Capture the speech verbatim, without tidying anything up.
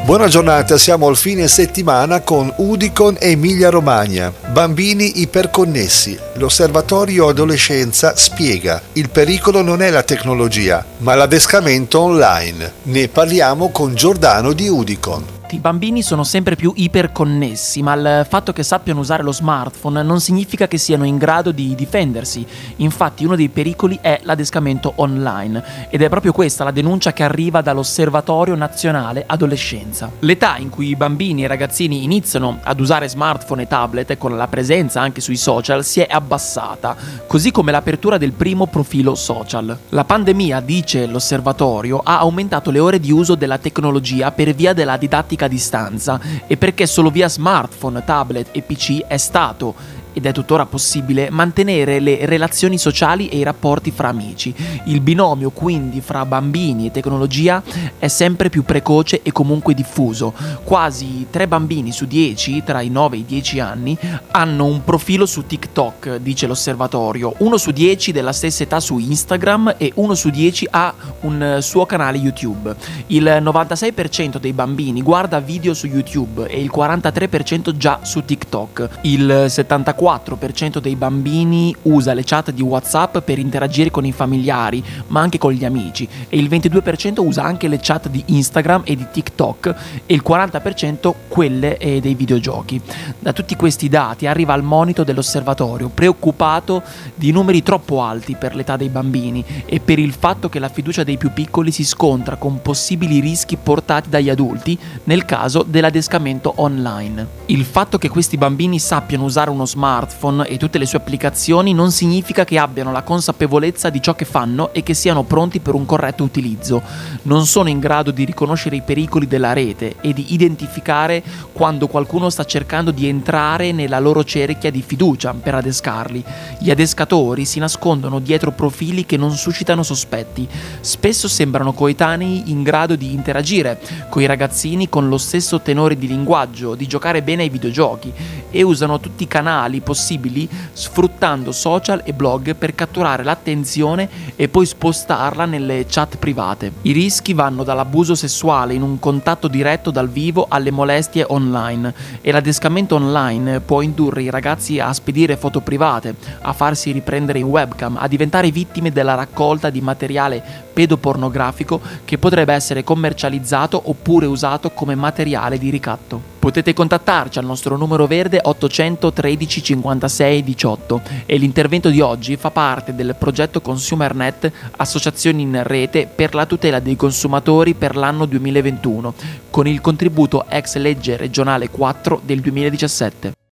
Buona giornata, siamo al fine settimana con Udicon Emilia Romagna. Bambini iperconnessi. L'Osservatorio Adolescenza spiega: il pericolo non è la tecnologia, ma l'adescamento online. Ne parliamo con Giordano di Udicon. I bambini sono sempre più iperconnessi, ma il fatto che sappiano usare lo smartphone non significa che siano in grado di difendersi. Infatti uno dei pericoli è l'adescamento online, ed è proprio questa la denuncia che arriva dall'Osservatorio Nazionale Adolescenza. L'età in cui i bambini e i ragazzini iniziano ad usare smartphone e tablet, con la presenza anche sui social, si è abbassata, così come l'apertura del primo profilo social. La pandemia, dice l'osservatorio, ha aumentato le ore di uso della tecnologia per via della didattica a distanza e perché solo via smartphone, tablet e P C è stato ed è tuttora possibile mantenere le relazioni sociali e i rapporti fra amici. Il binomio quindi fra bambini e tecnologia è sempre più precoce e comunque diffuso. Quasi tre bambini su dieci tra i nove e i dieci anni hanno un profilo su TikTok, dice l'osservatorio, uno su dieci della stessa età su Instagram e uno su dieci ha un suo canale YouTube. Il novantasei per cento dei bambini guarda video su YouTube e il quarantatré per cento già su TikTok. Il settantaquattro per cento dei bambini usa le chat di WhatsApp per interagire con i familiari, ma anche con gli amici, e il ventidue per cento usa anche le chat di Instagram e di TikTok e il quaranta per cento quelle eh, dei videogiochi. Da tutti questi dati arriva il monito dell'osservatorio, preoccupato di numeri troppo alti per l'età dei bambini e per il fatto che la fiducia dei più piccoli si scontra con possibili rischi portati dagli adulti nel caso dell'adescamento online. Il fatto che questi bambini sappiano usare uno smartphone smartphone e tutte le sue applicazioni non significa che abbiano la consapevolezza di ciò che fanno e che siano pronti per un corretto utilizzo. Non sono in grado di riconoscere i pericoli della rete e di identificare quando qualcuno sta cercando di entrare nella loro cerchia di fiducia per adescarli. Gli adescatori si nascondono dietro profili che non suscitano sospetti. Spesso sembrano coetanei in grado di interagire con i ragazzini con lo stesso tenore di linguaggio, di giocare bene ai videogiochi e usano tutti i canali possibili sfruttando social e blog per catturare l'attenzione e poi spostarla nelle chat private. I rischi vanno dall'abuso sessuale in un contatto diretto dal vivo alle molestie online, e l'adescamento online può indurre i ragazzi a spedire foto private, a farsi riprendere in webcam, a diventare vittime della raccolta di materiale pedopornografico che potrebbe essere commercializzato oppure usato come materiale di ricatto. Potete contattarci al nostro numero verde ottocento tredici cinquantasei diciotto e l'intervento di oggi fa parte del progetto ConsumerNet, associazioni in rete per la tutela dei consumatori per l'anno duemilaventuno, con il contributo ex legge regionale quattro del duemiladiciassette.